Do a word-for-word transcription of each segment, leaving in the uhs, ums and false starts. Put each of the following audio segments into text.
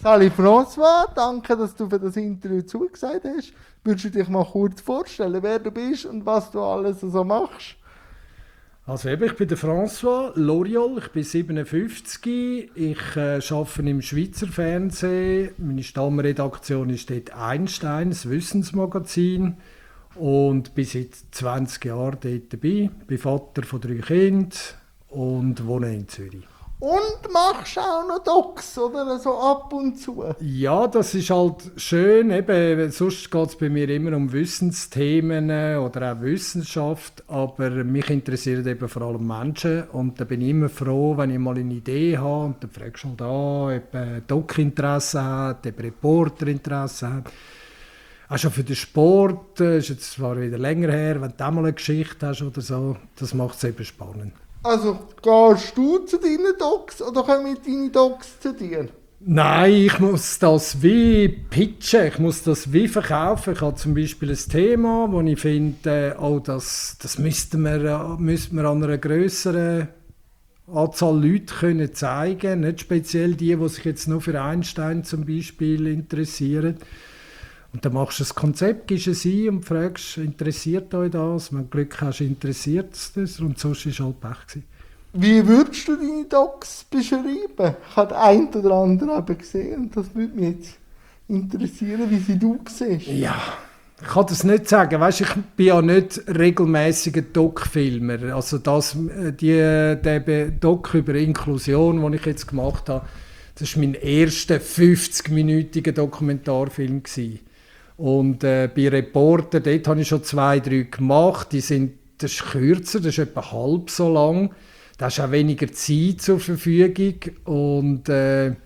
Salut François, danke, dass du für das Interview zugesagt hast. Würdest du dich mal kurz vorstellen, wer du bist und was du alles so machst? Also eben, ich bin der François Loriol, ich bin siebenundfünfzig, ich äh, arbeite im Schweizer Fernsehen, meine Stammredaktion ist dort Einstein, das Wissensmagazin, und bin seit zwanzig Jahren dort dabei, bin Vater von drei Kindern und wohne in Zürich. Und machst auch noch Docs, oder? So ab und zu? Ja, das ist halt schön. Eben, sonst geht es bei mir immer um Wissensthemen oder auch Wissenschaft. Aber mich interessieren eben vor allem Menschen. Und da bin ich immer froh, wenn ich mal eine Idee habe. Und dann fragst du halt an, ob ein Doc Interesse hat, ob ein Reporter Interesse hat. Auch schon für den Sport, das ist jetzt zwar wieder länger her, wenn du auch mal eine Geschichte hast oder so, das macht es eben spannend. Also, gehst du zu deinen Docs oder kommen deine Docs zu dir? Nein, ich muss das wie pitchen, ich muss das wie verkaufen. Ich habe zum Beispiel ein Thema, wo ich finde, oh, das, das müssten wir, müssten wir an einer grösseren Anzahl Leute können zeigen, nicht speziell die, die sich jetzt nur für Einstein zum Beispiel interessieren. Und dann machst du ein Konzept, gibst es ein und fragst, interessiert euch das? Wenn du Glück hast, interessiert es das, und sonst war es halt Pech gewesen. Wie würdest du deine Docs beschreiben? Ich habe den einen oder anderen eben gesehen und das würde mich jetzt interessieren, wie sie du siehst. Ja, ich kann das nicht sagen. Weißt, ich bin ja nicht regelmäßiger Doc-Filmer. Also das, die, der Doc über Inklusion, den ich jetzt gemacht habe, das war mein erster fünfzig-minütiger Dokumentarfilm gewesen. Und äh, bei Reporter, dort habe ich schon zwei, drei gemacht. Die sind, das ist kürzer, das ist etwa halb so lang. Da hast auch weniger Zeit zur Verfügung. Und äh, ich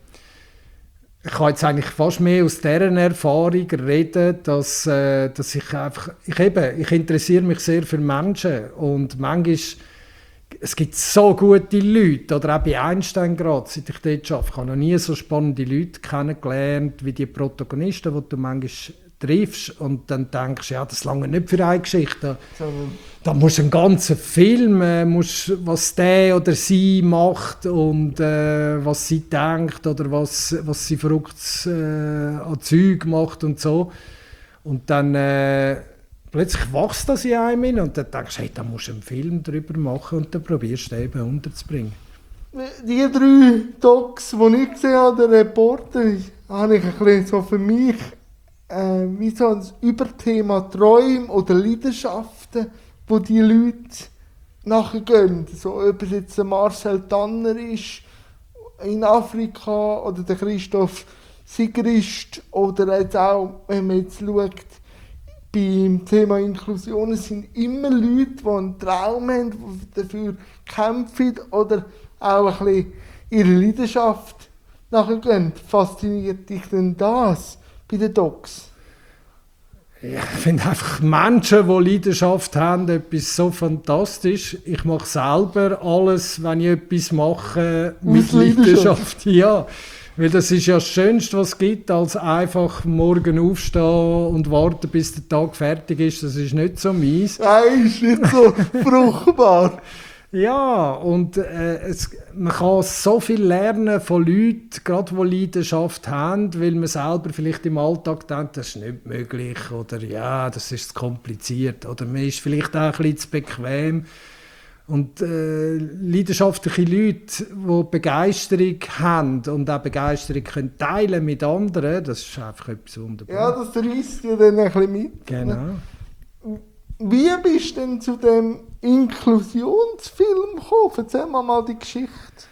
kann jetzt eigentlich fast mehr aus dieser Erfahrung reden, dass, äh, dass ich einfach, ich eben, ich interessiere mich sehr für Menschen. Und manchmal, es gibt so gute Leute, oder auch bei Einstein gerade, seit ich dort arbeite. Ich habe noch nie so spannende Leute kennengelernt, wie die Protagonisten, die du manchmal triffst und dann denkst, ja, das lange nicht für eine Geschichte. Da musst du einen ganzen Film, äh, musst, was der oder sie macht und äh, was sie denkt oder was, was sie verrückt äh, an Zeug macht und so. Und dann äh, plötzlich wächst das in einem und dann denkst du, hey, da musst du einen Film darüber machen und dann probierst du den eben unterzubringen. Die drei Docs, die ich gesehen habe, der Reporter, habe ich ein bisschen so für mich Äh, wie so ein Überthema Träume oder Leidenschaften, wo die Leute nachher gehen. So, ob es jetzt der Marcel Tanner ist in Afrika oder der Christoph Sigrist oder jetzt auch, wenn man jetzt schaut, beim Thema Inklusion, es sind immer Leute, die einen Traum haben, die dafür kämpfen oder auch ein bisschen ihre Leidenschaft nachher gehen. Fasziniert dich denn das bei den Docs? Ja, ich finde einfach Menschen, die Leidenschaft haben, etwas so fantastisch. Ich mache selber alles, wenn ich etwas mache, mit Leidenschaft. Ja, weil das ist ja das Schönste, was es gibt, als einfach morgen aufstehen und warten, bis der Tag fertig ist. Das ist nicht so meins. Nein, ist nicht so fruchtbar. Ja, und äh, es, man kann so viel lernen von Leuten, gerade die Leidenschaft haben, weil man selber vielleicht im Alltag denkt, das ist nicht möglich oder ja, das ist zu kompliziert oder man ist vielleicht auch ein bisschen zu bequem. Und äh, leidenschaftliche Leute, die Begeisterung haben und auch Begeisterung können teilen mit anderen, das ist einfach etwas Wunderbares. Ja, das reißt ja dann ein bisschen mit. Genau. Wie bist du denn zu dem Inklusionsfilm gekommen? Erzähl mir mal die Geschichte.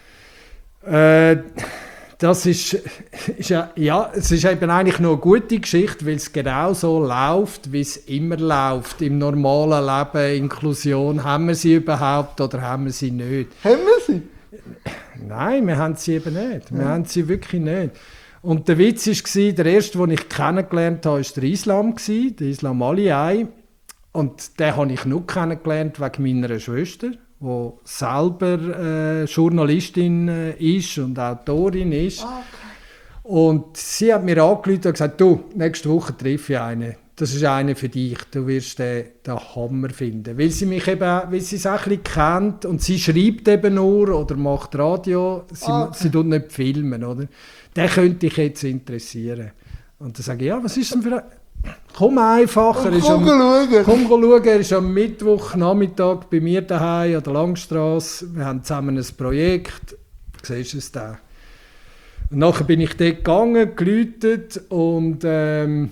Äh, das ist, ist ja, ja, es ist eben eigentlich noch eine gute Geschichte, weil es genau so läuft, wie es immer läuft. Im normalen Leben, Inklusion, haben wir sie überhaupt oder haben wir sie nicht? Haben wir sie? Nein, wir haben sie eben nicht. Wir ja. haben sie wirklich nicht. Und der Witz war, der erste, den ich kennengelernt habe, war der Islam, der Islam Aliyai. Und den habe ich nur kennengelernt wegen meiner Schwester, die selber äh, Journalistin äh, ist und Autorin ist. Okay. Und sie hat mir angerufen und gesagt, du, nächste Woche treffe ich einen. Das ist einer für dich, du wirst den, den Hammer finden. Weil sie mich eben, weil sie es auch ein bisschen kennt und sie schreibt eben nur oder macht Radio, sie, okay. sie tut nicht filmen, oder? den könnte ich jetzt interessieren. Und dann sage ich, ja, was ist denn für ein... Komm einfach, er ist komm am, schauen. komm schauen, er ist am Mittwochnachmittag bei mir daheim an der Langstrasse. Wir haben zusammen ein Projekt. Du siehst es da. Und nachher bin ich dort gegangen, geläutet und ähm,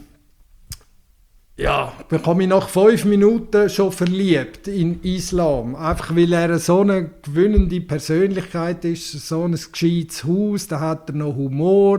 ja, ich habe mich nach fünf Minuten schon verliebt in Islam. Einfach weil er so eine gewinnende Persönlichkeit ist, so ein gescheites Haus, da hat er noch Humor.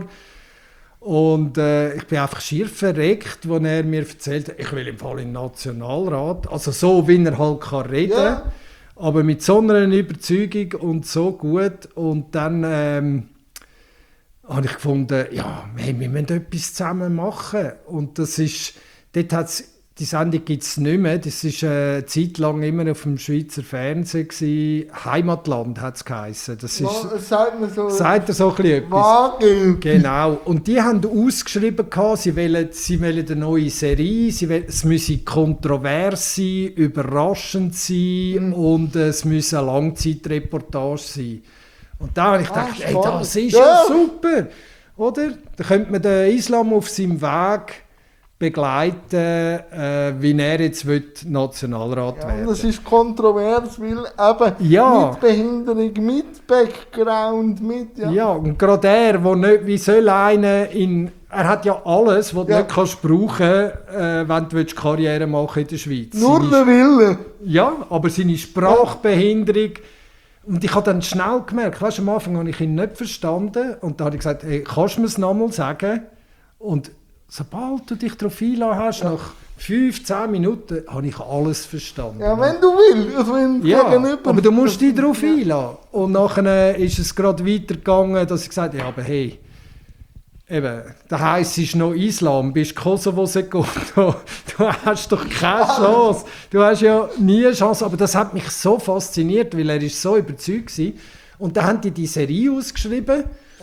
Und äh, ich bin einfach schier verreckt, als er mir erzählt hat, ich will im Fall in den Nationalrat. Also so, wie er halt kann reden kann. Ja. Aber mit so einer Überzeugung und so gut. Und dann ähm, habe ich gefunden, ja, hey, wir müssen etwas zusammen machen. Und das ist, dort hat's, die Sendung gibt es nicht mehr. Das war äh, eine Zeit lang immer auf dem Schweizer Fernsehen gewesen. Heimatland hat es geheissen. Das ist, Ja, sagt mir so. sagt er so ein bisschen etwas? Wagel. Genau. Und die haben ausgeschrieben, sie wollen, sie wollen eine neue Serie, sie wollen, es müsse kontrovers sein, überraschend sein Mhm. und äh, es müsse eine Langzeitreportage sein. Und da habe ich Ah, gedacht, ey, spannend. das ist Ja. ja super, oder? Da könnte man den Islam auf seinem Weg begleiten, äh, wie er jetzt will, Nationalrat Ja, werden und das ist kontrovers, weil eben Ja. mit Behinderung, mit Background, mit... Ja, Ja, und gerade er, der nicht, wie soll einer in, er hat ja alles, was du Ja. nicht kannst brauchen, äh, wenn du willst Karriere machen in der Schweiz. Nur Seine, der Wille. ja, aber seine Sprachbehinderung, und ich habe dann schnell gemerkt, weißt, am Anfang habe ich ihn nicht verstanden und da habe ich gesagt, hey, kannst du mir es nochmal sagen? Und sobald du dich darauf einlassen hast, Ja. nach fünf, zehn Minuten, habe ich alles verstanden. Ja, wenn du willst. Also wenn Ja, gegenüber... aber du musst dich darauf einlassen. Und nachher ist es gerade weitergegangen, dass ich gesagt habe, ja, aber hey, eben, da heisst es noch Islam, bist Kosovo-Sekunde, du hast doch keine Chance. Du hast ja nie eine Chance, aber das hat mich so fasziniert, weil er ist so überzeugt war. Und dann haben die die Serie ausgeschrieben.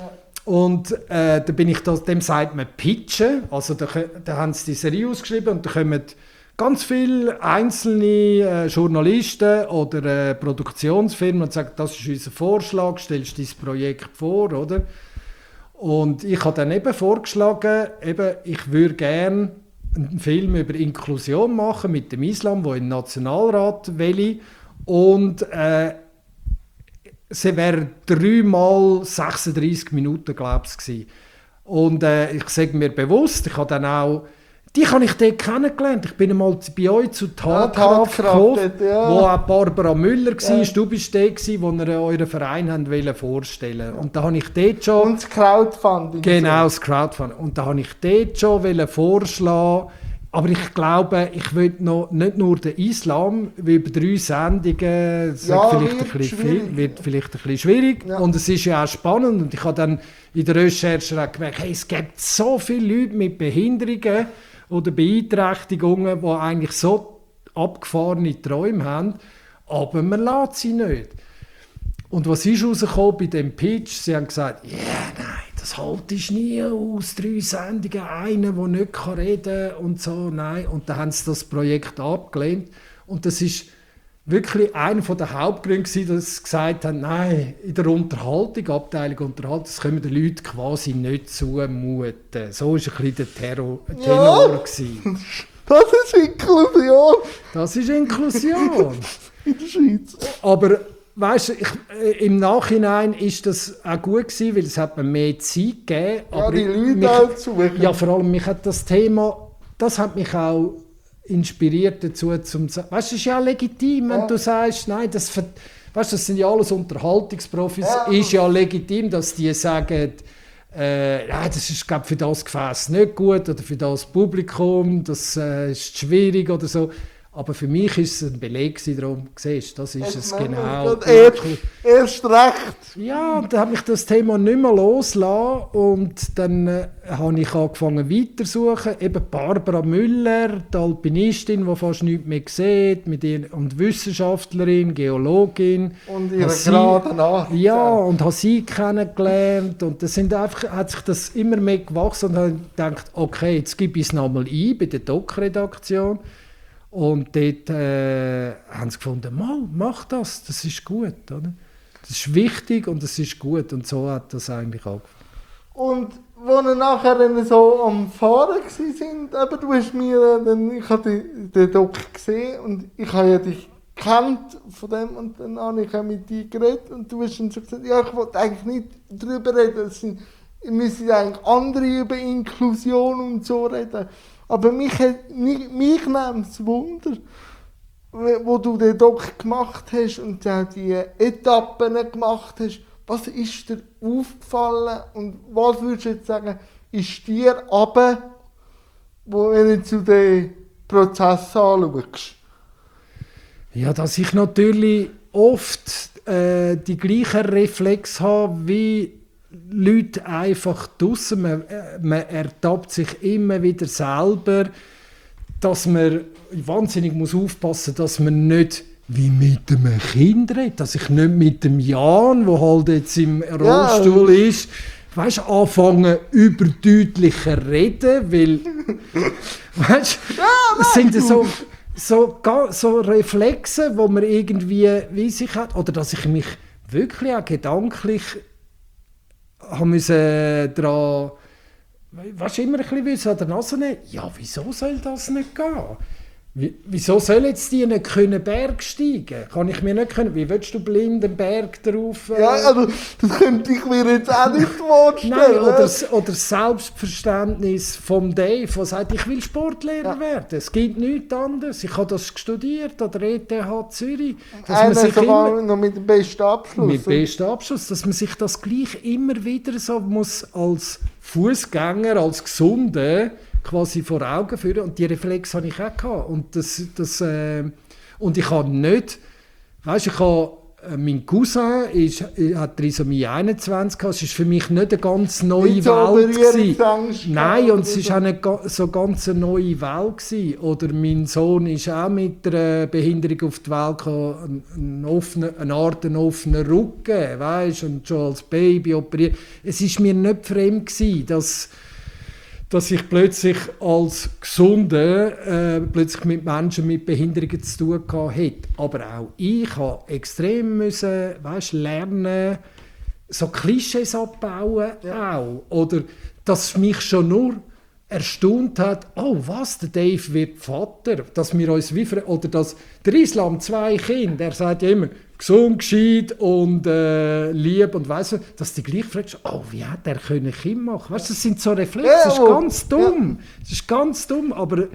Und äh, da bin ich da, dem sagt man pitchen, also da, da haben sie die Serie ausgeschrieben und da kommen ganz viele einzelne äh, Journalisten oder äh, Produktionsfirmen und sagen, das ist unser Vorschlag, stellst dein Projekt vor, oder? Und ich habe dann eben vorgeschlagen, eben, ich würde gerne einen Film über Inklusion machen mit dem Islam, wo in den Nationalrat will. Und äh, sie wäre dreimal sechsunddreissig Minuten, glaube ich, gewesen. Und äh, ich sage mir bewusst, ich habe dann auch, die habe ich dort kennengelernt. Ich bin einmal bei euch zu Tatkraft Tatkraft, gekommen, ja. wo auch Barbara Müller war. Ja. Du bist der, gewesen, wo ihr euren Verein haben wollen vorstellen. Und da habe ich dort schon... Und das Crowdfunding. Genau, das Crowdfunding. Und da habe ich dort schon wollen vorschlagen. Aber ich glaube, ich will noch nicht nur den Islam, wie über drei Sendungen, das Ja, wird vielleicht, wird ein bisschen, schwierig. viel- wird vielleicht ein bisschen schwierig. Ja. Und es ist ja auch spannend. Und ich habe dann in der Recherche auch gemerkt, hey, es gibt so viele Leute mit Behinderungen oder Beeinträchtigungen, die eigentlich so abgefahrene Träume haben, aber man lässt sie nicht. Und was ist rausgekommen bei dem Pitch? Sie haben gesagt, ja, yeah, nein, das haltest du nie aus, drei Sendungen, einer, der nicht reden kann und so, nein. Und dann haben sie das Projekt abgelehnt. Und das ist wirklich einer der Hauptgründe gewesen, dass sie gesagt haben, nein, in der Unterhaltung, Abteilung Unterhaltung, das können wir den Leuten quasi nicht zumuten. So war ein bisschen der Terror, Tenor. Ja. gewesen. Das ist Inklusion Das ist Inklusion. in der Schweiz. Aber weißt du, ich, äh, im Nachhinein ist das auch gut gewesen, weil es hat mir mehr Zeit gegeben. Ja, aber die ich- Leute mich- auch zu Ja, vor allem mich hat das Thema, das hat mich auch inspiriert dazu, zum zu- weißt du, es ist ja legitim, wenn Ja. du sagst, nein, das, ver- weißt, das sind ja alles Unterhaltungsprofis, Ja. ist ja legitim, dass die sagen, äh, nein, das ist glaub, für das Gefäß nicht gut oder für das Publikum, das äh, ist schwierig oder so. Aber für mich ist es ein Beleg gewesen, darum, siehst du, das ist es genau. Erst, erst recht. Ja, und dann hat mich das Thema nicht mehr losgelassen und dann äh, habe ich angefangen weiterzusuchen. Eben Barbara Müller, die Alpinistin, die fast nichts mehr sieht, mit ihr, und Wissenschaftlerin, Geologin. Und ihre Habe sie- gerade nach. Ja, und habe sie kennengelernt und das sind einfach, hat sich das immer mehr gewachsen und habe gedacht, okay, jetzt gebe ich es nochmal ein bei der Doc-Redaktion. Und dort äh, haben sie gefunden, mal, mach das, das ist gut. Oder? Das ist wichtig und das ist gut. Und so hat das eigentlich angefangen. Und als wir nachher dann so am Fahren waren, eben, du hast mir dann, ich habe den Doc gesehen und ich habe ja dich gekannt von dem und dann habe ich auch mit dir geredet und du hast dann so gesagt, ja, ich wollte eigentlich nicht darüber reden, es sind, wir müssen eigentlich andere über Inklusion und so reden. Aber mich, hat, mich, mich nimmt es Wunder, wo du den Doc gemacht hast und auch die Etappen gemacht hast. Was ist dir aufgefallen und was würdest du jetzt sagen, ist dir aber, wenn du zu den Prozess anschaust? Ja, dass ich natürlich oft äh, die gleichen Reflexe habe wie Leute einfach draussen. Man, äh, man ertappt sich immer wieder selber, dass man wahnsinnig muss aufpassen, dass man nicht wie mit einem Kind redet, dass ich nicht mit dem Jan, der halt jetzt im Rollstuhl ja. ist, weißt, anfangen überdeutlicher reden, weil weißt, ja, es sind so, so, so Reflexe, wo man irgendwie wie sich hat, oder dass ich mich wirklich auch gedanklich haben müssen daran, weißt, immer ein bisschen wissen, an der Nase nehmen, ja, wieso soll das nicht gehen? Wie, wieso soll jetzt die nicht können Berg steigen? Kann ich mir nicht können? Wie willst du blind einen Berg drauf? Äh? Ja, also das könnte ich mir jetzt auch nicht vorstellen. Nein, oder, oder das Selbstverständnis vom Dave, der sagt, ich will Sportlehrer ja. werden. Es gibt nichts anderes. Ich habe das studiert an der E T H Zürich. Dass Einer man sich sogar immer, noch mit dem besten Abschluss. Mit dem besten Abschluss, dass man sich das gleich immer wieder so muss als Fußgänger, als Gesunde quasi vor Augen führen. Und die Reflexe hatte ich auch gehabt. Und, das, das, äh, und ich habe nicht, weißt, ich habe, äh, mein Cousin ist, hat Trisomie einundzwanzig gehabt. Es war für mich nicht eine ganz neue nicht so Welt gewesen. Nein, und es so. war auch nicht so ganz eine neue Welt gewesen. Oder mein Sohn ist auch mit einer Behinderung auf die Welt gekommen, eine, offene, eine Art einen offenen Rücken, weißt, und schon als Baby operiert. Es war mir nicht fremd gewesen, dass dass ich plötzlich als Gesunde äh, plötzlich mit Menschen mit Behinderungen zu tun hatte. Aber auch ich musste extrem müssen, weißt, lernen, so Klischees abbauen ja. auch. Oder dass mich schon nur erstaunt hat, oh was, der Dave wird Vater, dass wir uns wie oder dass der Islam zwei Kinder, er sagt ja immer, gesund, gescheit und äh, lieb und weiss, dass die gleich fragst, oh, wie hat er können Kind machen? Weißt, das sind so Reflexe, ja, das ist ganz dumm. Ja. Das ist ganz dumm, aber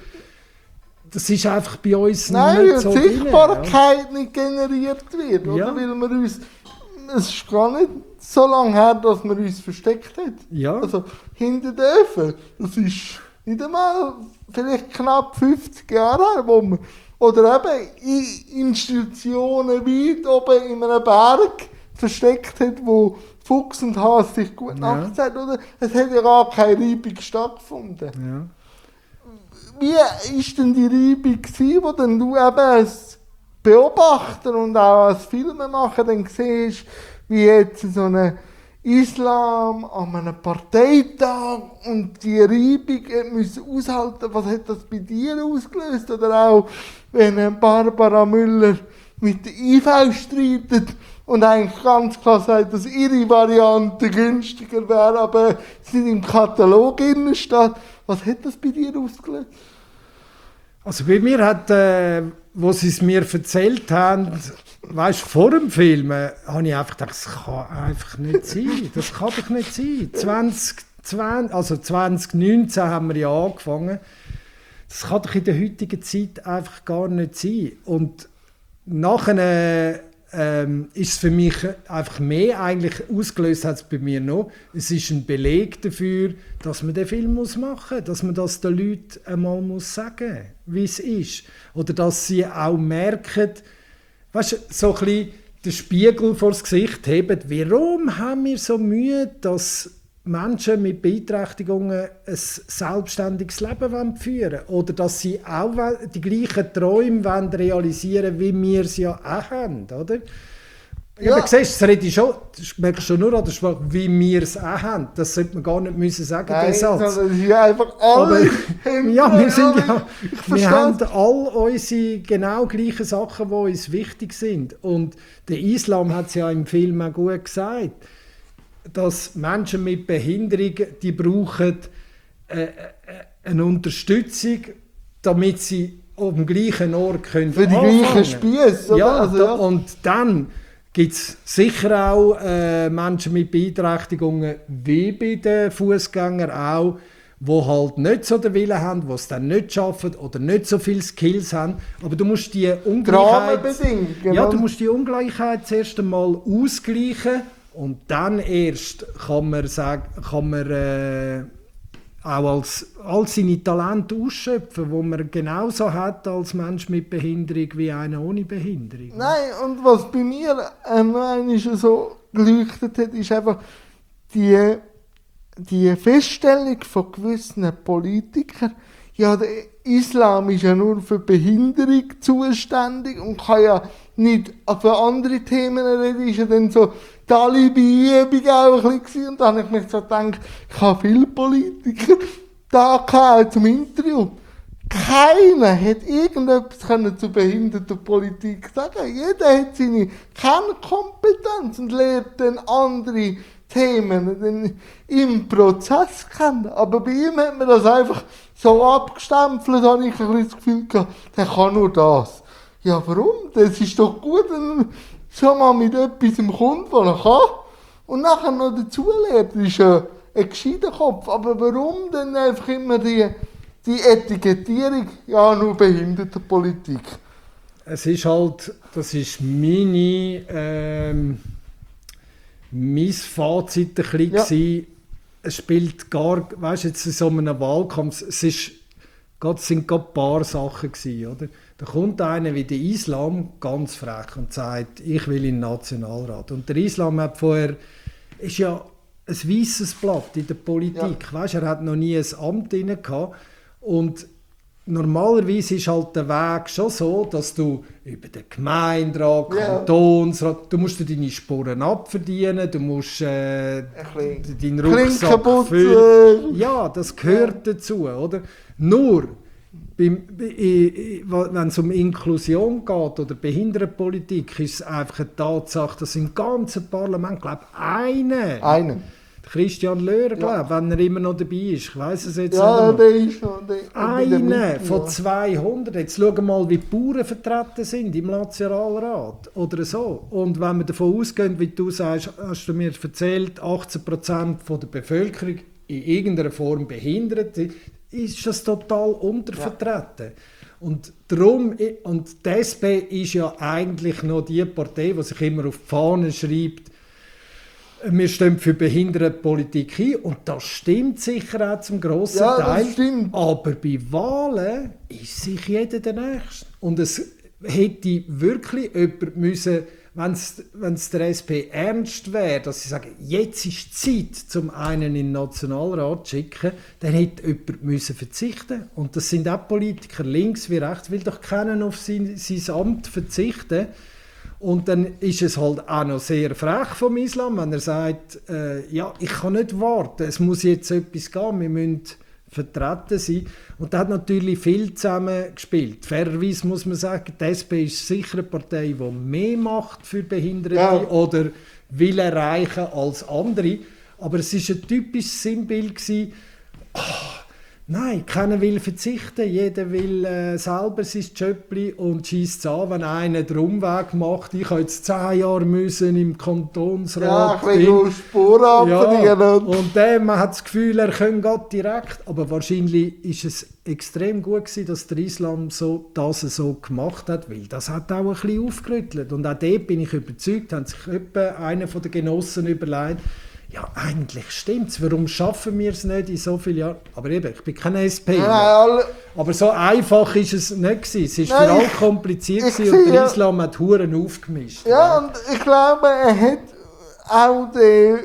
das ist einfach bei uns Nein, nicht so drin. Nein, Sichtbarkeit ja. nicht generiert wird, oder? Ja. Weil wir uns, es ist gar nicht so lange her, dass man uns versteckt hat. Ja. Also hinter den Öfen, das ist nicht einmal vielleicht knapp fünfzig Jahre her, wo man oder eben in Institutionen weit oben in einem Berg versteckt hat, wo Fuchs und Hase sich gut ja. nachgesagt haben. Oder? Es hat ja gar keine Reibung stattgefunden. Ja. Wie war denn die Reibung, wo dann du eben als Beobachter und auch als Filmemacher dann siehst, wie jetzt so eine Islam an einem Parteitag und die Reibung müssen aushalten, was hat das bei dir ausgelöst? Oder auch, wenn Barbara Müller mit der I V streitet und eigentlich ganz klar sagt, dass ihre Variante günstiger wäre, aber sie nicht im Katalog drin steht. Was hat das bei dir ausgelöst? Also bei mir hat, äh, wo sie es mir erzählt haben, weißt, vor dem Film, äh, habe ich einfach gedacht, das kann einfach nicht sein. Das kann doch nicht sein. zwanzig zwanzig, also zwanzig neunzehn haben wir ja angefangen. Das kann doch in der heutigen Zeit einfach gar nicht sein. Und nachher ähm, ist es für mich einfach mehr eigentlich ausgelöst, hat es bei mir noch. Es ist ein Beleg dafür, dass man den Film muss machen muss, dass man das den Leuten einmal muss sagen, wie es ist. Oder dass sie auch merken, weißt du, so ein bisschen den Spiegel vor das Gesicht heben, warum haben wir so Mühe, dass Menschen mit Beeinträchtigungen ein selbstständiges Leben führen wollen? Oder dass sie auch die gleichen Träume realisieren wollen, wie wir sie ja auch haben, oder? Ja, aber siehst, das rede ich schon, das merkst du schon nur an der Sprache, wie wir es auch haben. Das sollte man gar nicht müssen sagen, Nein, den Satz. Das ist ja einfach alle. Aber, ja, wir, sind ja, wir haben all unsere genau gleichen Sachen, die uns wichtig sind. Und der Islam hat es ja im Film auch gut gesagt. dass Menschen mit Behinderung, die brauchen äh, äh, eine Unterstützung, damit sie auf dem gleichen Ort können Für die anfangen. gleichen Spieße, oder? Ja, Also, da, ja. und dann gibt es sicher auch äh, Menschen mit Beeinträchtigungen, wie bei den Fußgängern auch, die halt nicht so den Willen haben, die es dann nicht schaffen oder nicht so viele Skills haben. Aber du musst die Ungleichheit, Rahmenbedingungen, ja, oder? du musst die Ungleichheit zuerst einmal ausgleichen und dann erst kann man, sagen, kann man äh, auch als, all seine Talente ausschöpfen, die man genauso hat als Mensch mit Behinderung wie einer ohne Behinderung. Nein, und was bei mir ähm, einmal so geleuchtet hat, ist einfach die, die Feststellung von gewissen Politikern, ja, der Islam ist ja nur für Behinderung zuständig und kann ja nicht für andere Themen reden, ist ja dann so die Alibi-Übung auch ein bisschen. Und dann habe ich mir so gedacht, ich habe viele Politiker da gehabt zum Interview. Keiner hat irgendetwas können zur behinderten Politik sagen. Jeder hat seine Kernkompetenz und lernt dann andere Themen dann im Prozess kennen. Aber bei ihm hat man das einfach so abgestempelt, habe ich ein bisschen das Gefühl gehabt, der kann nur das. Ja, warum? Das ist doch gut, wenn er schon mal mit etwas im kommt, was er kann. Und nachher noch dazu lernt, das ist ja ein gescheiter Kopf. Aber warum denn einfach immer die, die Etikettierung, ja, nur Behindertenpolitik? Es ist halt, das ist meine, ähm, mein Fazit ein bisschen Ja. gewesen. Es spielt gar, weißt du, jetzt in so einem Wahlkampf, es ist, es sind gerade ein paar Sachen gewesen, oder? Da kommt einer wie der Islam ganz frech und sagt, ich will in den Nationalrat. Und der Islam hat vorher, ist ja ein weisses Blatt in der Politik, ja. Weißt, er hat noch nie ein Amt inne gehabt. Und normalerweise ist halt der Weg schon so, dass du über den Gemeinderat, Ja. Kantonsrat, du musst dir deine Sporen abverdienen, du musst äh, deinen Klinken Rucksack putzen. füllen. Ja, das gehört dazu, oder? Nur, beim, wenn es um Inklusion geht oder Behindertenpolitik, ist es einfach eine Tatsache, dass im ganzen Parlament, glaube ich, einer, Einen. Christian Löhr, glaube Ja. wenn er immer noch dabei ist, ich weiss es jetzt Ja, nicht mehr. der ist schon. Der, Einer von ja. zweihundert. Jetzt schau mal, wie die Bauern vertreten sind im Nationalrat oder so. Und wenn wir davon ausgehen, wie du sagst, hast du mir erzählt, achtzehn Prozent von der Bevölkerung in irgendeiner Form behindert, ist das total untervertreten. Ja. Und darum, und die S P ist ja eigentlich noch die Partei, die sich immer auf die Fahne schreibt, wir stehen für Behindertenpolitik ein und das stimmt sicher auch zum grossen Ja, das Teil. stimmt. Aber bei Wahlen ist sich jeder der Nächste. Und es hätte wirklich jemand müssen, wenn es der S P ernst wäre, dass sie sagen, jetzt ist Zeit, zum einen in den Nationalrat zu schicken, dann hätte jemand müssen verzichten. Und das sind auch Politiker, links wie rechts, will doch keiner auf sein, sein Amt verzichten. Und dann ist es halt auch noch sehr frech vom Islam, wenn er sagt, äh, ja, ich kann nicht warten, es muss jetzt etwas gehen, wir müssen vertreten sein. Und da hat natürlich viel zusammengespielt. Fairerweise muss man sagen, die S P ist sicher eine Partei, die mehr macht für Behinderte Ja. oder will erreichen als andere. Aber es war ein typisches Sinnbild gewesen, oh, nein, keiner will verzichten, jeder will äh, selber sein Jöppli und schiesst es an, wenn einer den Umweg macht. Ich habe jetzt zehn Jahre müssen im Kantonsrat. Ja, ein bisschen Spuren abverdienen. Ja, und der, man hat das Gefühl, er könne Gott direkt. Aber wahrscheinlich ist es extrem gut gewesen, dass der Islam so, das so gemacht hat, weil das hat auch ein bisschen aufgerüttelt. Und auch dort bin ich überzeugt, hat sich etwa einer der Genossen überlegt, ja, eigentlich stimmt's. Warum schaffen wir es nicht in so vielen Jahren? Aber eben, ich bin kein S P. Ja, alle, Aber so einfach ist es nicht gewesen. Es war Nein, für alle ich- kompliziert ich gewesen und sehe, der ja. Islam hat Huren aufgemischt. ja, und ich glaube, er hat auch den,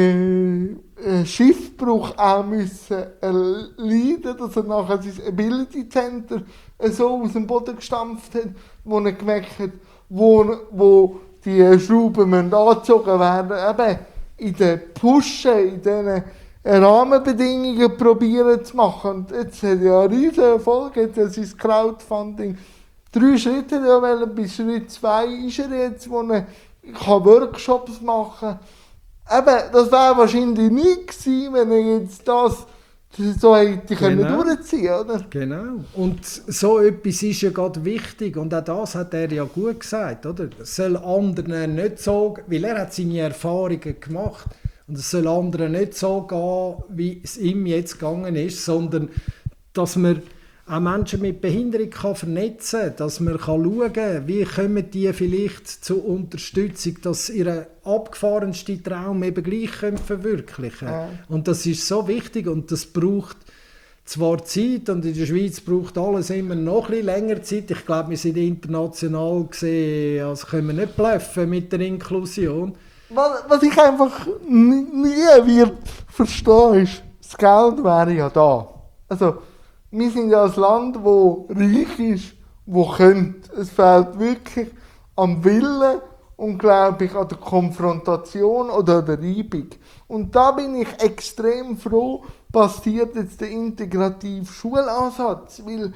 den äh, Schiffbruch auch müssen erleiden, dass er nachher sein Ability Center äh, so aus dem Boden gestampft hat, wo er gemerkt hat, wo, wo die Schrauben müssen angezogen werden. Eben in den Pushen, in diesen Rahmenbedingungen probieren zu machen. Und jetzt hat er ja einen riesen Erfolg, jetzt hat er sein Crowdfunding. Drei Schritte hat er, bis Schritt zwei ist er jetzt, wo er kann Workshops machen kann. eben, das wäre wahrscheinlich nie gewesen, wenn er jetzt das so hätte können Genau. durchziehen, oder? Genau. Und so etwas ist ja gerade wichtig. Und auch das hat er ja gut gesagt, oder? Es soll anderen nicht so, weil er hat seine Erfahrungen gemacht. Und es soll anderen nicht so gehen, wie es ihm jetzt gegangen ist, sondern dass man auch Menschen mit Behinderung kann vernetzen kann, dass man kann schauen kann, wie kommen die vielleicht zur Unterstützung, dass sie ihren abgefahrensten Traum eben gleich können verwirklichen können. Ja. Und das ist so wichtig und das braucht zwar Zeit und in der Schweiz braucht alles immer noch ein bisschen länger Zeit. Ich glaube, wir sind international gesehen, also können wir nicht bluffen mit der Inklusion. Was, was ich einfach nie, nie wird verstehen ist, das Geld wäre ja da. Also, wir sind ja ein Land, das reich ist, das könnte. Es fehlt wirklich am Willen und, glaube ich, an der Konfrontation oder an der Reibung. Und da bin ich extrem froh, passiert jetzt der integrative Schulansatz. Weil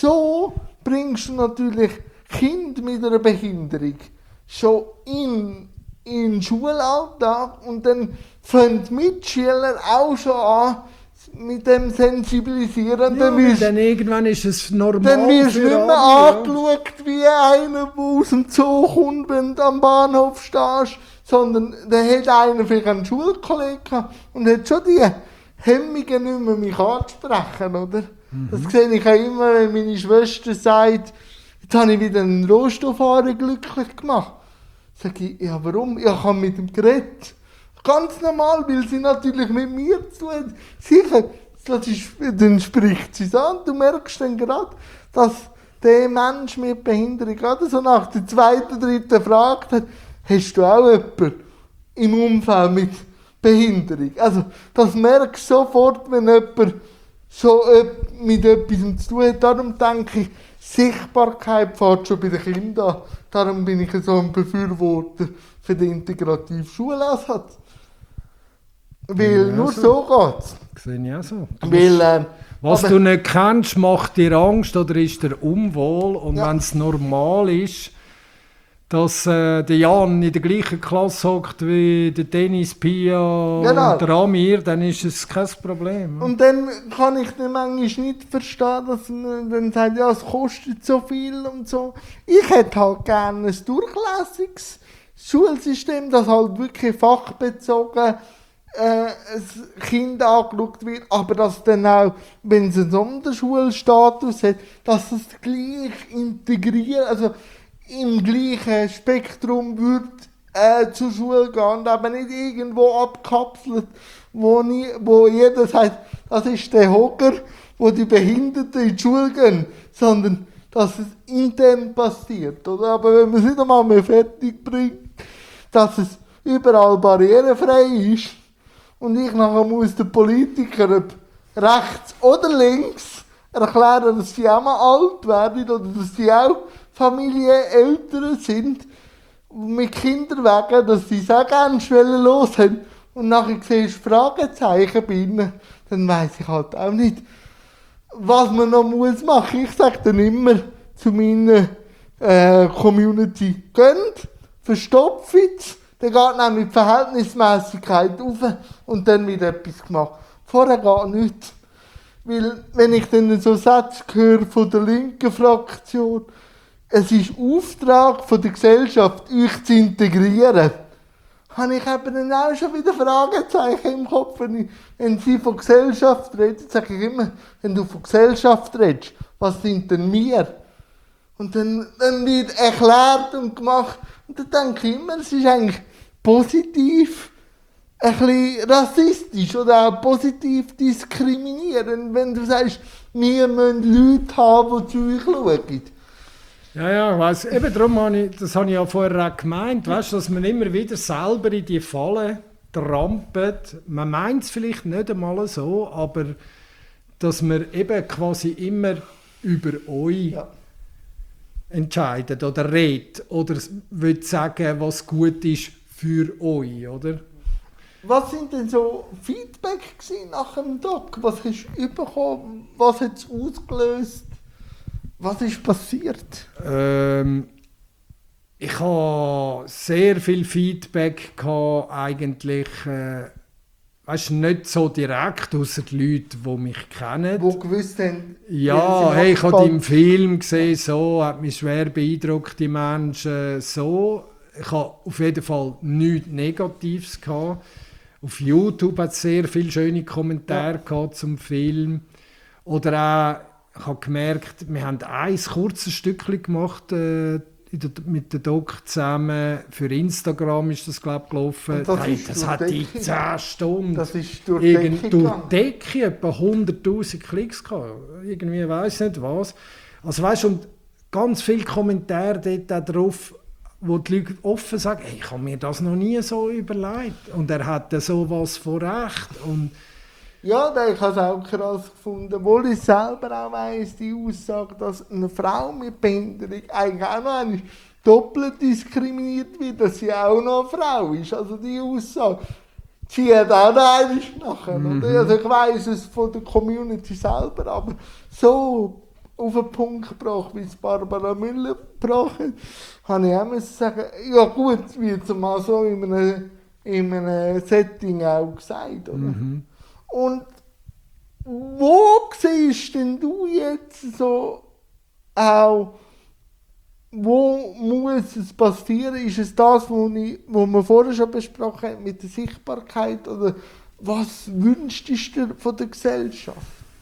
so bringst du natürlich Kinder mit einer Behinderung schon in, in den Schulalltag und dann fangen die Mitschüler auch schon an, mit dem Sensibilisieren. Ja, dann weil wirst, dann irgendwann ist es normal dann wirst du für nicht mehr alle, angeschaut wie einer, der aus dem Zoo kommt, wenn du am Bahnhof stehst, sondern dann hat einer vielleicht einen Schulkollegen gehabt und hat schon die Hemmungen nicht mehr, mich anzusprechen, oder? Mhm. Das sehe ich auch immer, wenn meine Schwester sagt, jetzt habe ich wieder einen Rohstofffahrer glücklich gemacht. Sag ich, ja warum? Ich habe mit ihm geredet. Ganz normal, weil sie natürlich mit mir zu tun hat. Sicher, das ist, dann spricht sie es an. Du merkst dann gerade, dass der Mensch mit Behinderung gerade so nach der zweiten, dritten Frage hat, hast du auch jemanden im Umfeld mit Behinderung? Also, das merkst du sofort, wenn jemand so mit etwas zu tun hat. Darum denke ich, Sichtbarkeit fängt schon bei den Kindern an. Darum bin ich so ein Befürworter für den integrativen Schulansatz. Weil Ja, nur so. so geht's. Sehe ich auch so. Du Weil, musst- ähm, Was aber- du nicht kennst, macht dir Angst oder ist dir unwohl. Und Ja. wenn es normal ist, dass äh, der Jan in der gleichen Klasse hockt wie der Dennis, Pia Genau. und der Amir, dann ist es kein Problem. Und dann kann ich dann manchmal nicht verstehen, dass man dann sagt, ja, es kostet so viel und so. Ich hätte halt gerne ein durchlässiges Schulsystem, das halt wirklich fachbezogen äh, ein Kind angeschaut wird, aber dass dann auch, wenn es einen Sonderschulstatus hat, dass es gleich integriert, also im gleichen Spektrum wird äh, zur Schule gehen und aber nicht irgendwo abkapselt, wo, nie, wo jeder sagt, das ist der Hocker, wo die Behinderten in die Schule gehen, sondern dass es intern passiert. Oder? Aber wenn man es nicht einmal mehr fertig bringt, dass es überall barrierefrei ist und ich nachher muss den Politikern ob rechts oder links erklären, dass sie auch mal alt werden oder dass sie auch Familieneltern sind mit Kinderwagen, dass sie es auch gerne schwellenlos haben und nachher siehst du Fragezeichen bei ihnen, dann weiss ich halt auch nicht, was man noch muss machen. Ich sage dann immer zu meiner äh, Community, gönnt, verstopft es, dann geht nämlich die Verhältnismäßigkeit rauf und dann wird etwas gemacht. Vorher geht nichts. Weil, wenn ich dann so Sätze höre von der linken Fraktion, es ist Auftrag von der Gesellschaft, euch zu integrieren, habe ich eben dann auch schon wieder Fragezeichen im Kopf. Wenn, ich, wenn sie von Gesellschaft reden, sage ich immer, wenn du von Gesellschaft redest, was sind denn wir? Und dann, dann wird erklärt und gemacht. Und dann denke ich immer, es ist eigentlich positiv, ein bisschen rassistisch oder auch positiv diskriminierend, wenn du sagst, wir müssen Leute haben, die zu euch schauen. Ja, ja, ich weiss, eben darum habe ich, das habe ich ja vorher auch gemeint, weißt, dass man immer wieder selber in die Falle trampelt. Man meint es vielleicht nicht einmal so, aber dass man eben quasi immer über euch Ja. entscheidet oder redet oder will sagen, was gut ist für euch, oder? Was sind denn so Feedback gewesen nach dem Doc? Was hast du bekommen? Was hat es ausgelöst? Was ist passiert? Ähm, Ich habe sehr viel Feedback gehabt, eigentlich, äh, weißt, nicht so direkt, außer die Leute, die mich kennen. Wo gewusst haben, ja, hey, ich habe deinen Film gesehen, so, hat mich schwer beeindruckt, die Menschen, so. Ich habe auf jeden Fall nichts Negatives gehabt. Auf YouTube hat es sehr viele schöne Kommentare ja. gehabt zum Film. Oder auch, ich habe gemerkt, wir haben ein kurzes Stückchen gemacht, äh, mit der Doc zusammen. Für Instagram ist das, glaube ich, gelaufen. Das, hey, das hat die zehn Stunden. Das ist durch die Decke durch Decke etwa hunderttausend Klicks gehabt. Irgendwie weiss nicht was. Also weißt, und ganz viele Kommentare dort auch drauf, wo die Leute offen sagen, hey, ich habe mir das noch nie so überlegt. Und er hatte sowas von Recht. Und ja, ich habe es auch krass gefunden, obwohl ich selber auch weiss, die Aussage, dass eine Frau mit Behinderung eigentlich auch noch eine doppelt diskriminiert wird, dass sie auch noch eine Frau ist. Also die Aussage, sie hat auch noch eine nachher. Mhm. Also ich weiss es von der Community selber, aber so auf den Punkt gebracht, wie es Barbara Müller gebracht hat, habe ich auch müssen sagen, ja gut, wird es mal so in einem, in einem Setting auch gesagt, oder? Mhm. Und wo siehst denn du jetzt so auch, wo muss es passieren? Ist es das, was wir vorher schon besprochen haben, mit der Sichtbarkeit? Oder was wünschst du dir von der Gesellschaft?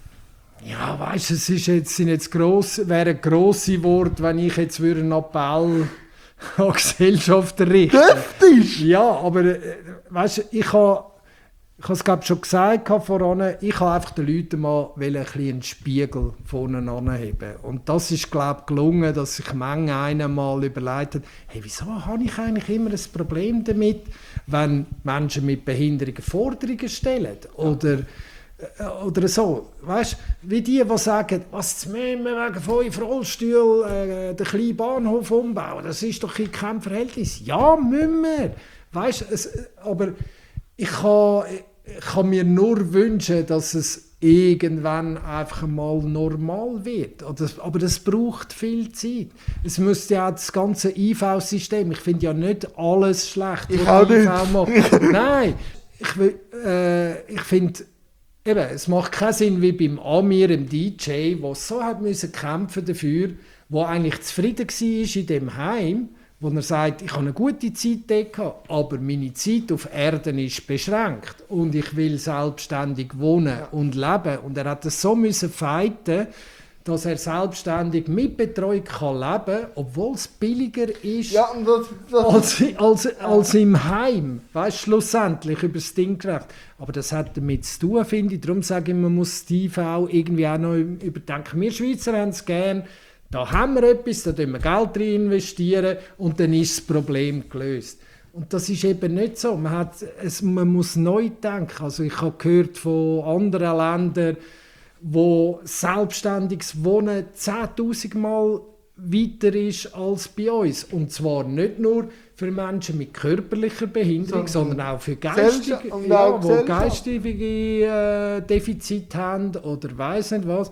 Ja, weißt du, es ist jetzt, sind jetzt gross, wäre ein grosses Wort, wenn ich jetzt einen Appell an die Gesellschaft richten würde. Dürftest? Ja, aber weißt du, ich habe Ich habe es glaube schon gesagt voran, ich habe einfach den Leuten mal ein bisschen einen Spiegel vorne anheben. Und das ist glaube ich gelungen, dass sich manche einer mal überlegt hat, hey, wieso habe ich eigentlich immer ein Problem damit, wenn Menschen mit Behinderungen Forderungen stellen oder, oder so. Weißt, wie die, die sagen, was müssen wir wegen fünf Rollstühlen äh, den kleinen Bahnhof umbauen, das ist doch kein Verhältnis. Ja, müssen wir. Weißt, es, aber Ich kann, ich kann mir nur wünschen, dass es irgendwann einfach mal normal wird. Aber das braucht viel Zeit. Es müsste ja das ganze I V-System, ich finde ja nicht alles schlecht, ich was I V macht. Nein, ich, äh, ich finde, eben, es macht keinen Sinn wie beim Amir, dem D J, der so hat müssen kämpfen dafür, der eigentlich zufrieden war in dem Heim, wo er sagt, ich habe eine gute Zeit dort, aber meine Zeit auf Erden ist beschränkt und ich will selbstständig wohnen und leben. Und er hat es so müssen fighten, dass er selbstständig mit Betreuung kann leben kann, obwohl es billiger ist ja, das, das als, als, als im Heim. Weißt, schlussendlich über das Ding gerecht. Aber das hat damit zu tun, finde ich. Darum sage ich, man muss die I V irgendwie auch noch überdenken. Wir Schweizer haben es gerne. Da haben wir etwas, da investieren wir Geld rein investieren und dann ist das Problem gelöst. Und das ist eben nicht so. Man, hat, es, man muss neu denken. Also ich habe gehört von anderen Ländern, wo selbstständiges Wohnen zehntausend Mal weiter ist als bei uns. Und zwar nicht nur für Menschen mit körperlicher Behinderung, so, sondern auch für geistige, ja, die geistige äh, Defizite haben oder weiss nicht was.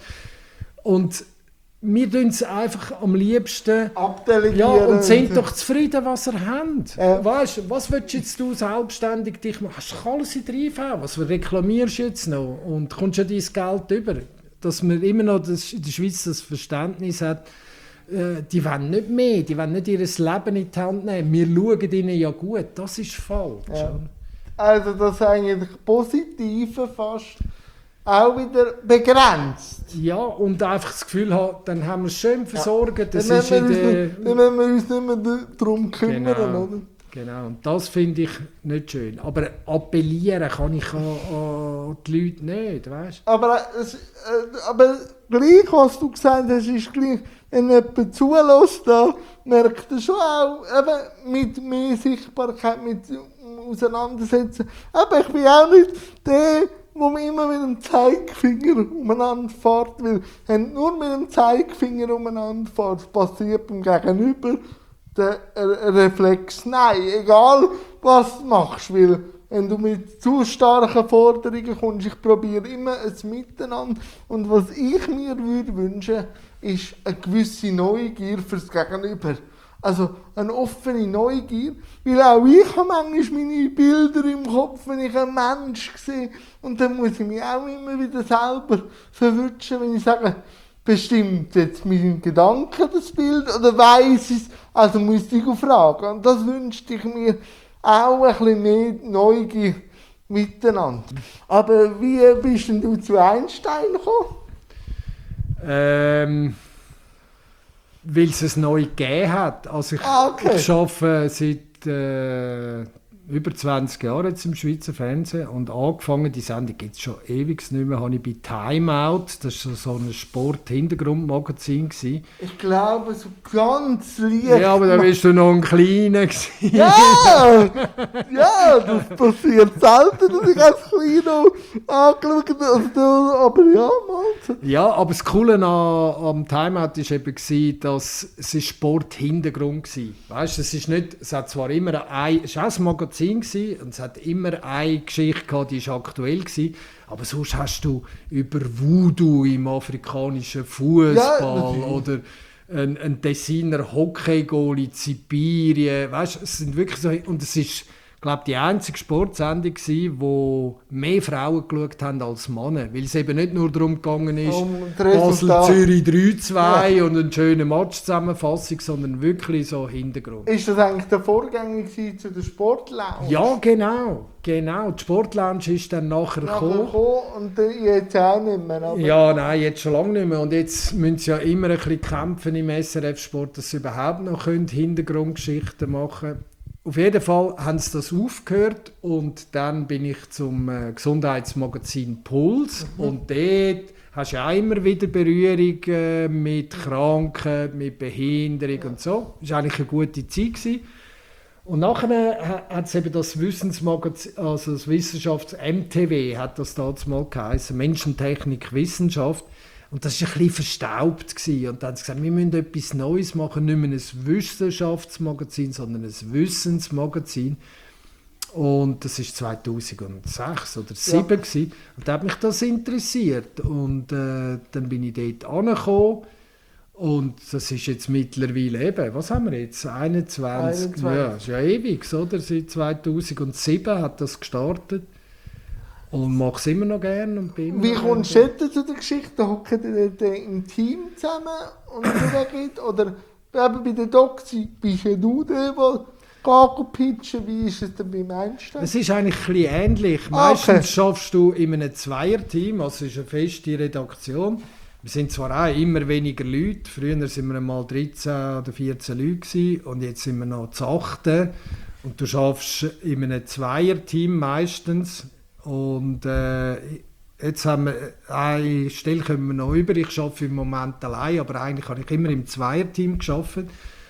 Und wir tun es einfach am liebsten abdelegieren. Ja, und sind doch zufrieden, was ihr habt. Äh. Weißt, was willst du jetzt du selbstständig dich machen? Hast du alles in der I V? Was reklamierst du jetzt noch? Und kommst du dein Geld über? Dass man immer noch das, in der Schweiz das Verständnis hat, äh, die wollen nicht mehr, die wollen nicht ihr Leben in die Hand nehmen. Wir schauen ihnen ja gut. Das ist falsch. Ja. Also das eigentlich Positive fast auch wieder begrenzt. Ja, und einfach das Gefühl haben, dann haben wir es schön versorgt. Ja. Das dann, ist in der... nicht, dann müssen wir uns nicht mehr darum kümmern. Genau, oder? Genau, und das finde ich nicht schön. Aber appellieren kann ich an, an die Leute nicht, weißt? Aber, es, äh, aber gleich, was du gesagt hast, ist gleich, wenn jemand zulässt, da merkt er schon auch, eben mit mehr Sichtbarkeit, mit Auseinandersetzen. Aber ich bin auch nicht der, wo man immer mit dem Zeigefinger umeinander fährt, weil wenn nur mit dem Zeigefinger umeinander fährt, passiert beim Gegenüber der Reflex, nein, egal was du machst, weil wenn du mit zu starken Forderungen kommst, ich probiere immer ein Miteinander und was ich mir würde wünschen, ist eine gewisse Neugier fürs Gegenüber. Also eine offene Neugier, weil auch ich habe manchmal meine Bilder im Kopf, wenn ich einen Mensch sehe und dann muss ich mich auch immer wieder selber verwutschen, wenn ich sage, bestimmt jetzt meinen Gedanken das Bild oder weiss ich es, also muss ich fragen. Und das wünschte ich mir auch ein bisschen mehr Neugier miteinander. Aber wie bist denn du zu Einstein gekommen? Ähm, weil es es neu gegeben hat. Also ich, Ah, okay. ich arbeite seit äh, über zwanzig Jahren jetzt im Schweizer Fernsehen und angefangen, die Sendung gibt es schon ewig nicht mehr, habe ich bei Time Out, das war so ein Sport-Hintergrundmagazin. Ich glaube, so ganz leicht. Ja, aber da bist du noch ein Kleiner gewesen. Ja! Ja, das passiert selten, dass ich als Kleiner angeschaut habe. Aber ja, mal. Ja, aber das Coole an, am Time Out war eben, gewesen, dass es Sport-Hintergrund war. Weißt, es ist nicht, es hat zwar immer ein, es war auch ein Magazin gewesen, und es hat immer eine Geschichte gehabt, die war aktuell gewesen, aber sonst hast du über Voodoo im afrikanischen Fußball Ja, oder ein, ein Tessiner Hockey-Goal in Sibirien. Weißt, es sind wirklich so, und es ist, glaube die einzige Sportsendung gsi, wo mehr Frauen geschaut haben als Männer, weil es eben nicht nur darum gegangen ist, Um das Resultat. Basel-Zürich drei zwei Ja. und eine schöne Matchzusammenfassung, sondern wirklich so Hintergrund. Ist das eigentlich der Vorgänger gewesen zu der Sportlounge? Ja, genau, genau. Die Sportlounge ist dann nachher Nachher gekommen. gekommen und dann jetzt auch nicht mehr. Aber Ja, nein, jetzt schon lange nicht mehr. Und jetzt müssen sie ja immer ein bisschen kämpfen im S R F-Sport, dass sie überhaupt noch können Hintergrundgeschichten machen können. Auf jeden Fall haben sie das aufgehört und dann bin ich zum äh, Gesundheitsmagazin Puls. Mhm. Und dort hast du ja auch immer wieder Berührung äh, mit Kranken, mit Behinderung ja. und so. Das war eigentlich eine gute Zeit gewesen. Und nachher hat es eben das Wissensmagazin, also das Wissenschafts-M T W, hat das damals mal geheißen, Menschentechnik, Wissenschaft. Und das war ein bisschen verstaubt gewesen. Und dann haben sie gesagt, wir müssen etwas Neues machen, nicht mehr ein Wissenschaftsmagazin, sondern ein Wissensmagazin. Und das war zweitausendsechs oder zweitausendsieben. Ja. Und da hat mich das interessiert. Und äh, dann bin ich dort angekommen. Und das ist jetzt mittlerweile eben, was haben wir jetzt? einundzwanzig? einundzwanzig. Ja, das ist ja ewig, oder? Seit zweitausendsieben hat das gestartet. Und mache es immer noch gerne. Und bin Wie kommst du jetzt zu der Geschichte? Hocken die dort im Team zusammen und so geht? Oder eben bei den Docs bist ja du der, der geht pitchen? Wie ist es denn beim Einstein? Es ist eigentlich ein bisschen ähnlich. Ah, okay. Meistens schaffst du in einem Zweierteam, also es ist eine feste Redaktion. Wir sind zwar auch immer weniger Leute. Früher waren wir mal dreizehn oder vierzehn Leute gewesen, und jetzt sind wir noch zu achten. Und du schaffst in einem Zweierteam meistens. Und äh, jetzt haben wir eine Stelle kommen wir noch über. Ich arbeite im Moment allein, aber eigentlich habe ich immer im Zweierteam gearbeitet.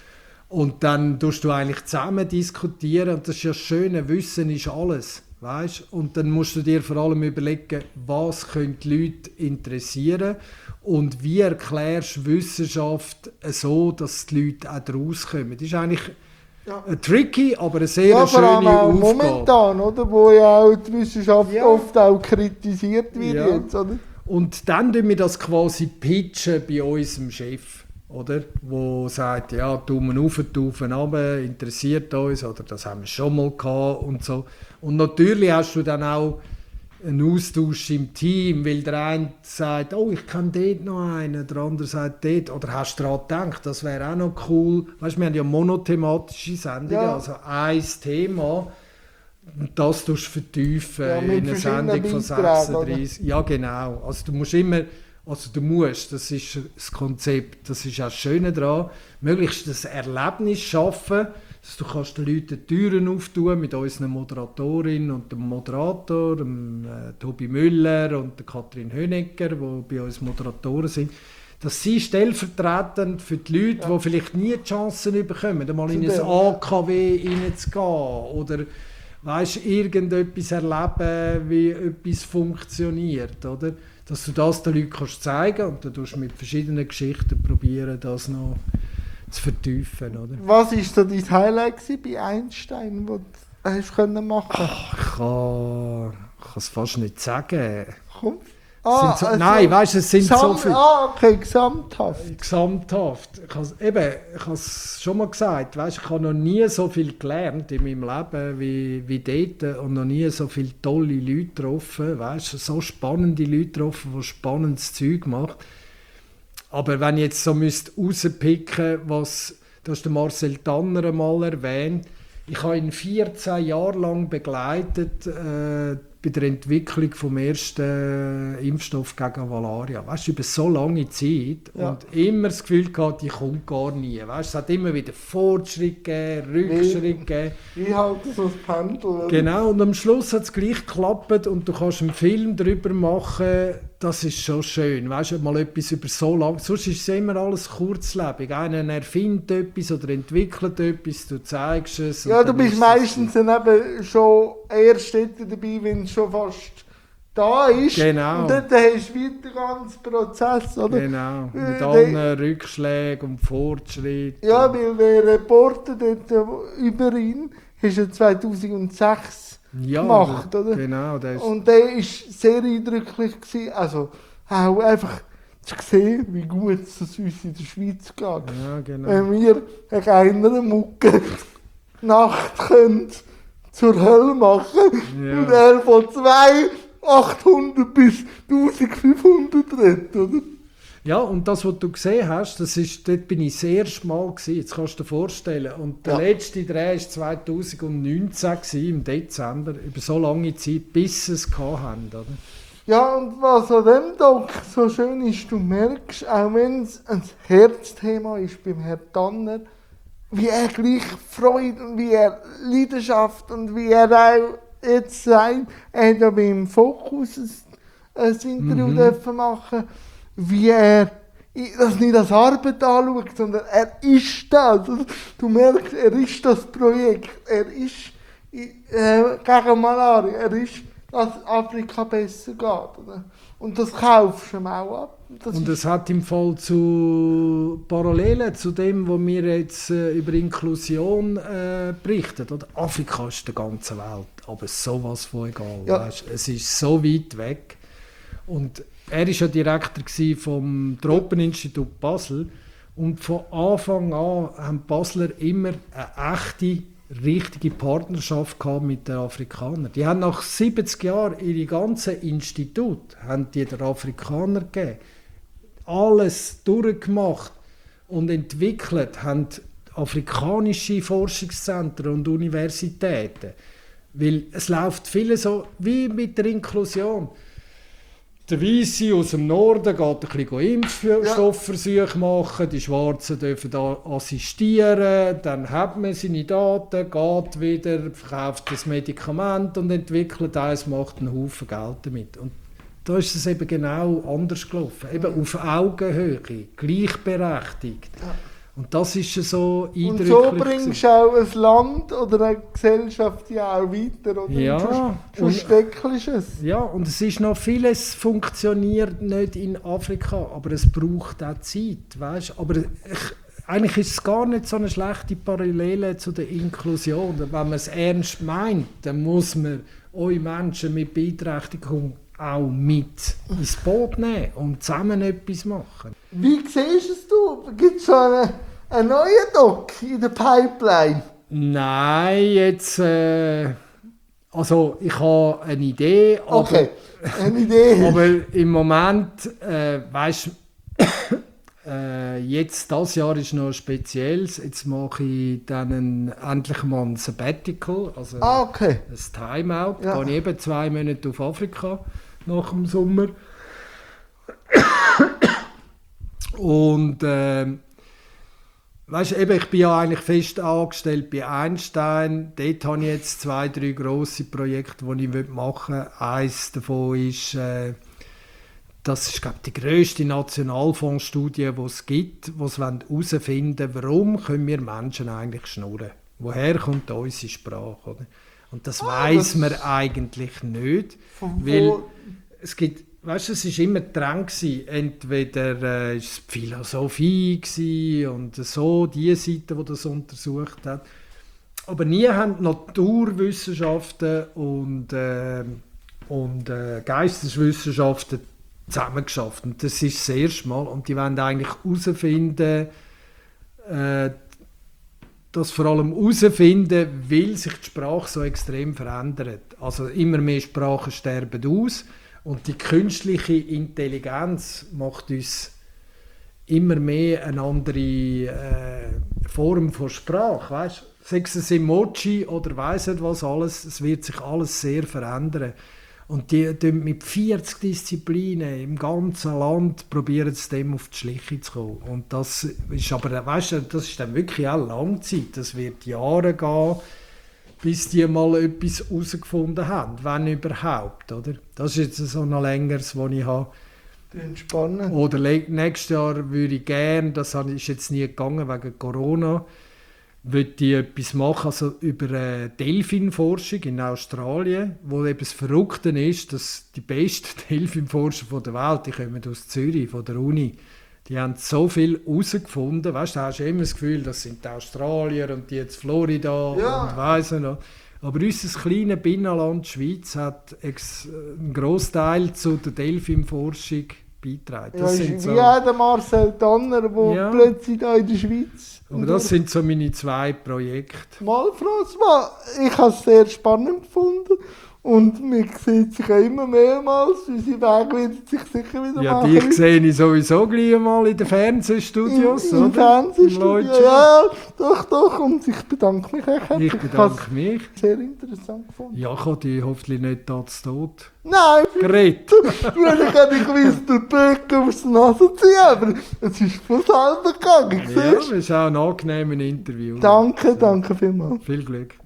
Und dann tust du eigentlich zusammen diskutieren. Und das ist ja das Schöne, Wissen ist alles. Weißt? Und dann musst du dir vor allem überlegen, was können die Leute interessieren und wie erklärst du Wissenschaft so, dass die Leute auch daraus kommen. Das ist eigentlich ja. tricky, aber eine sehr ja, schöne auch Aufgabe. Momentan, oder? Wo ja auch die Wissenschaft ja. oft auch kritisiert wird ja. jetzt, oder? Und dann tun wir das quasi pitchen bei unserem Chef, oder? Wo sagt, ja, Daumen auf, Daumen runter, interessiert uns, oder das haben wir schon mal gehabt und so. Und natürlich hast du dann auch einen Austausch im Team, weil der eine sagt, oh, ich kann dort noch einen, der andere sagt dort, oder hast du daran gedacht, das wäre auch noch cool. Weißt, wir haben ja monothematische Sendungen, ja. also ein Thema, und das tust du vertiefen ja, in einer Sendung von sechsunddreißig. Oder? Ja, genau. Also du musst immer, also du musst, das ist das Konzept, das ist auch das Schöne daran, möglichst das Erlebnis schaffen, dass du kannst den Leuten die Türen auftun mit unserer Moderatorin und dem Moderator, dem äh, Tobi Müller und der Kathrin Hönecker, die bei uns Moderatoren sind, dass sie stellvertretend für die Leute, ja. die vielleicht nie die Chancen bekommen, einmal in ein A K W reinzugehen oder weißt, irgendetwas erleben, wie etwas funktioniert, oder? Dass du das den Leuten kannst zeigen und dann tust du mit verschiedenen Geschichten probieren, das noch zu vertiefen, oder? Was war so dein Highlight bei Einstein, das du hast können machen? Ach, ich kann, ich kann es fast nicht sagen. Komm. Ah, sind so, also nein, weißt du, es sind so Gesamt, viele. ah, okay, gesamthaft. Gesamthaft. Ich has, eben, ich habe es schon mal gesagt, weißt, ich habe noch nie so viel gelernt in meinem Leben wie, wie dort und noch nie so viele tolle Leute getroffen, weißt, so spannende Leute getroffen, die spannendes Zeug machen. Aber wenn ich jetzt so müsste rauspicken, was, du hast den Marcel Tanner mal erwähnt, ich habe ihn vierzehn Jahre lang begleitet äh, bei der Entwicklung des ersten Impfstoff gegen Malaria. Weißt du, über so lange Zeit Ja. und immer das Gefühl gehabt, die kommt gar nie. Weißt, es hat immer wieder Fortschritt gegeben, Rückschritt gegeben. Ich halte so das Pendel. oder? Genau, und am Schluss hat es gleich geklappt und du kannst einen Film darüber machen, das ist schon schön. Weißt du, mal etwas über so lange, sonst ist es immer alles kurzlebig. Einer erfindet etwas oder entwickelt etwas, du zeigst es. und Ja, du dann bist ist meistens dann eben schon erst dort dabei, wenn es schon fast da ist. Genau. Und dort hast du wieder den ganzen Prozess, oder? Genau, Äh, mit der- allen Rückschlägen und Fortschritt. Ja, weil der Reporter dort äh, über ihn hast du zweitausendsechs ja, gemacht, der- oder? Genau, der ist, Und der war sehr eindrücklich. Gewesen. Also auch einfach zu sehen, wie gut es uns in der Schweiz geht. ja, genau. Wenn wir eine kleinere Mucke Nacht können zur Hölle machen Ja. und er von zwei achthundert bis eintausendfünfhundert redet, oder? Ja, und das, was du gesehen hast, das ist, dort bin ich das erste Mal gewesen, jetzt kannst du dir vorstellen. Und der Ja. letzte Dreh war zweitausendneunzehn gewesen, im Dezember, über so lange Zeit, bis sie es hatten, oder? Ja, und was an dem Doc so schön ist, du merkst, auch wenn es ein Herzthema ist beim Herrn Tanner, wie er gleich Freude und wie er Leidenschaft und wie er auch jetzt sagt, er hat ja beim Fokus ein, ein Interview Mhm. dürfen machen, wie er i- das nicht als Arbeit anschaut, sondern er ist das. Also, du merkst, er ist das Projekt, er ist i- äh, gegen Malaria, er ist, dass Afrika besser geht. Oder? Und das kaufst du ihm auch ab. Das Und ist- es hat im Fall zu Parallelen zu dem, was wir jetzt äh, über Inklusion äh, berichten. Oder? Afrika ist der ganzen Welt, aber sowas von egal. Ja. Weißt? Es ist so weit weg. Und er war ja Direktor gsi vom Tropeninstitut Basel. Und von Anfang an haben die Basler immer eine echte, richtige Partnerschaft gehabt mit den Afrikanern. Die haben nach siebzig Jahren ihre ganzen Institute haben die den Afrikanern gegeben. Alles durchgemacht und entwickelt haben afrikanische Forschungszentren und Universitäten. Weil es läuft viele so wie mit der Inklusion. Der Weisse aus dem Norden geht ein bisschen Impfstoffversuche machen, die Schwarzen dürfen da assistieren, dann hat man seine Daten, geht wieder, verkauft das Medikament und entwickelt eins, macht einen Haufen Geld damit. Und da ist es eben genau anders gelaufen, eben auf Augenhöhe, gleichberechtigt. Ja. Und das ist so eindrücklich. Und so bringst du auch ein Land oder eine Gesellschaft ja auch weiter. Oder? Ja, Und schon und- steckelst es. Ja, und es ist noch vieles funktioniert nicht in Afrika, aber es braucht auch Zeit, weißt? Aber ich, eigentlich ist es gar nicht so eine schlechte Parallele zu der Inklusion. Wenn man es ernst meint, dann muss man euch Menschen mit Beeinträchtigung auch mit ins Boot nehmen und zusammen etwas machen. Wie siehst es du? Gibt es schon einen, einen neuen Doc in der Pipeline? Nein, jetzt äh, also ich habe eine Idee, aber Okay, eine Idee. Aber im Moment, äh, weißt äh, jetzt, das Jahr ist noch spezielles. Jetzt mache ich dann ein, endlich mal ein Sabbatical, also Ah, okay. ein Timeout. Ja. Gehe ich eben zwei Monate auf Afrika nach dem Sommer. Und ähm, weißt du, eben, ich bin ja eigentlich fest angestellt bei Einstein. Dort habe ich jetzt zwei, drei grosse Projekte, die ich machen will. Eines davon ist, äh, das ist, glaube ich, die grösste Nationalfondsstudie, die es gibt, wo sie herausfinden wollen, warum können wir Menschen eigentlich schnurren. Woher kommt unsere Sprache? Oder? Und das Ah, weiss das- man eigentlich nicht, Von weil wo- es gibt, weißt du, es war immer dran gewesen. Entweder äh, ist es die Philosophie gewesen und so die Seite, die das untersucht hat. Aber nie haben die Naturwissenschaften und, äh, und äh, Geisteswissenschaften zusammen geschafft. Und das ist das erste Mal. Und die wollen eigentlich herausfinden, äh, das vor allem herausfinden, weil sich die Sprache so extrem verändert. Also immer mehr Sprachen sterben aus und die künstliche Intelligenz macht uns immer mehr eine andere äh, Form von Sprache. Weißt? Sei es ein Emoji oder weiss nicht was alles, es wird sich alles sehr verändern. Und die, die mit vierzig Disziplinen im ganzen Land probieren es dem auf die Schliche zu kommen. Und das ist aber, weißt du, das ist dann wirklich auch Langzeit. Das wird Jahre gehen, bis die mal etwas herausgefunden haben, wenn überhaupt. Oder? Das ist jetzt so ein längeres, das ich habe. Entspannend. Oder nächstes Jahr würde ich gerne, das ist jetzt nie gegangen wegen Corona, würde ich etwas machen, also über äh, Delfinforschung in Australien, wo eben das Verrückte ist, dass die besten Delfinforscher der Welt, die kommen aus Zürich, von der Uni, die haben so viel herausgefunden. Weißt du, da hast du immer das Gefühl, das sind die Australier und die jetzt Florida ja. und weiss ich noch. Aber unser kleines Binnenland Schweiz hat ex- einen Großteil zu der Delfinforschung beitragen. Ja, Das ist sind wie so, der Marcel Tanner, der Ja. plötzlich da in der Schweiz... aber das sind so meine zwei Projekte. Mal, François, ich habe es sehr spannend gefunden und man sieht sich ja immer mehrmals, unsere Wege werden sich sicher wieder Ja, machen. dich sehe ich sowieso gleich mal in den Fernsehstudios, Im, im oder? Fernsehstudio, Im Leutschen. ja, doch, doch, und ich bedanke mich echt herzlich. Ich bedanke mich. habe es sehr interessant gefunden. Ja, ich habe dich hoffentlich nicht da zu Tod Nein, geredet. weil ich hätte nicht gewusst, der Böck aufs Nase ziehen, aber es ist von selber gegangen, Ja, siehst das ist auch ein angenehmes Interview. du? Danke, danke vielmals. Viel Glück.